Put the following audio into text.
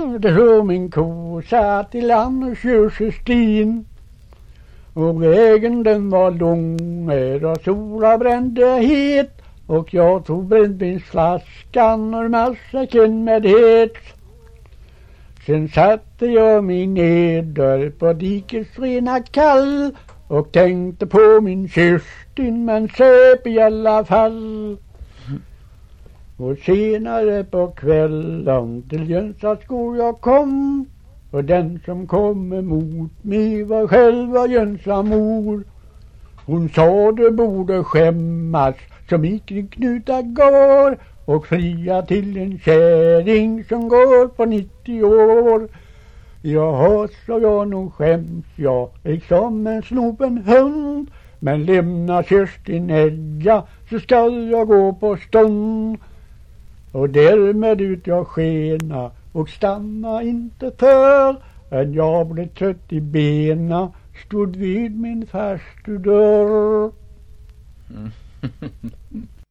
Det hör min ko satt i land och körsestin. Och vägen den var lång och sola brände het. Och jag tog brännvinsflaskan och matsäcken med het. Sen satte jag mig neder på dikets rena kall och tänkte på min Kerstin, men söp i alla fall. Och senare på kvällen till Jönsaskor jag kom, och den som kom emot mig var själva Jönsamor. Hon sa det borde skämmas som gick i knuta går och fria till en kärring som går på 90 år. Jaha, så jag nog skäms jag liksom en snopen hund, men lämna Kerstin Edja så skall jag gå på stund. Och därmed ut jag skena och stanna inte för än jag blev trött i bena, stod vid min farstudörr.